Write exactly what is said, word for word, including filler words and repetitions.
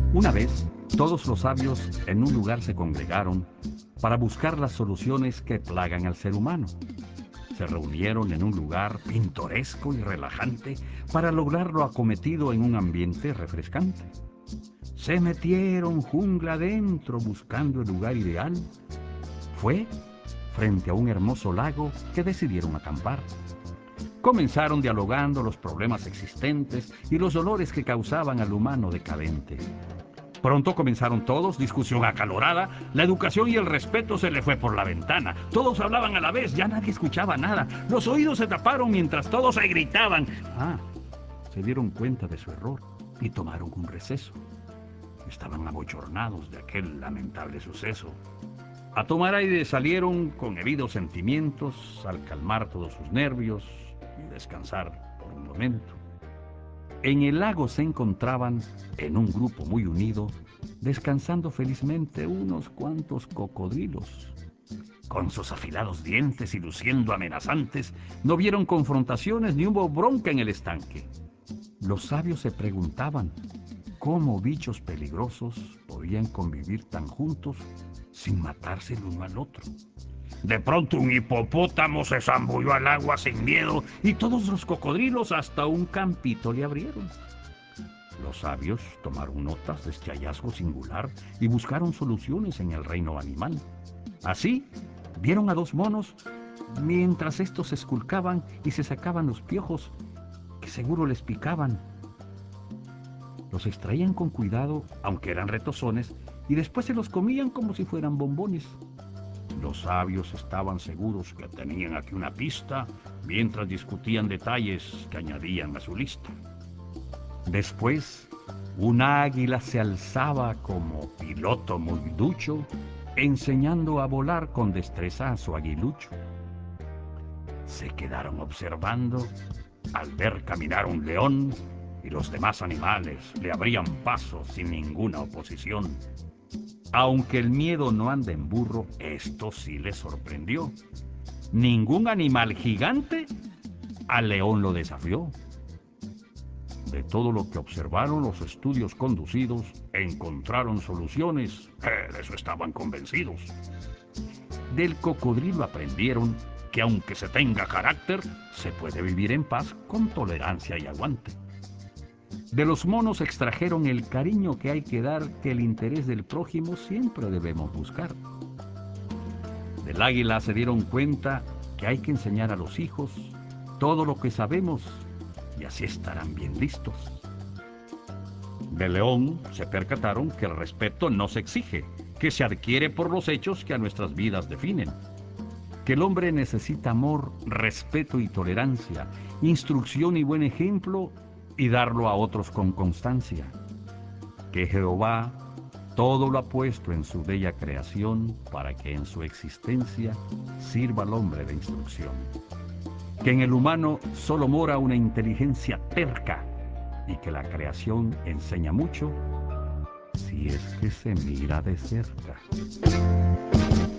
Una vez, todos los sabios en un lugar se congregaron para buscar las soluciones que plagan al ser humano. Se reunieron en un lugar pintoresco y relajante para lograr lo acometido en un ambiente refrescante. Se metieron jungla adentro buscando el lugar ideal. Fue frente a un hermoso lago que decidieron acampar. Comenzaron dialogando los problemas existentes y los dolores que causaban al humano decadente. Pronto comenzaron todos, discusión acalorada, la educación y el respeto se le fue por la ventana. Todos hablaban a la vez, ya nadie escuchaba nada. Los oídos se taparon mientras todos se gritaban. Ah, se dieron cuenta de su error y tomaron un receso. Estaban abochornados de aquel lamentable suceso. A tomar aire salieron con heridos sentimientos al calmar todos sus nervios y descansar por un momento. En el lago se encontraban, en un grupo muy unido, descansando felizmente unos cuantos cocodrilos. Con sus afilados dientes y luciendo amenazantes, no vieron confrontaciones ni hubo bronca en el estanque. Los sabios se preguntaban cómo bichos peligrosos podían convivir tan juntos sin matarse el uno al otro. De pronto un hipopótamo se zambulló al agua sin miedo y todos los cocodrilos hasta un campito le abrieron. Los sabios tomaron notas de este hallazgo singular y buscaron soluciones en el reino animal. Así, vieron a dos monos mientras estos se esculcaban y se sacaban los piojos que seguro les picaban. Los extraían con cuidado, aunque eran retozones, y después se los comían como si fueran bombones. Los sabios estaban seguros que tenían aquí una pista, mientras discutían detalles que añadían a su lista. Después, un águila se alzaba como piloto muy ducho, enseñando a volar con destreza a su aguilucho. Se quedaron observando al ver caminar un león y los demás animales le abrían paso sin ninguna oposición. Aunque el miedo no anda en burro, esto sí les sorprendió. Ningún animal gigante al león lo desafió. De todo lo que observaron los estudios conducidos, encontraron soluciones, que de eso estaban convencidos. Del cocodrilo aprendieron que aunque se tenga carácter, se puede vivir en paz con tolerancia y aguante. De los monos extrajeron el cariño que hay que dar, que el interés del prójimo siempre debemos buscar. Del águila se dieron cuenta que hay que enseñar a los hijos todo lo que sabemos y así estarán bien listos. Del león se percataron que el respeto no se exige, que se adquiere por los hechos que a nuestras vidas definen. Que el hombre necesita amor, respeto y tolerancia, instrucción y buen ejemplo, y darlo a otros con constancia. Que Jehová todo lo ha puesto en su bella creación para que en su existencia sirva al hombre de instrucción. Que en el humano solo mora una inteligencia terca y que la creación enseña mucho si es que se mira de cerca.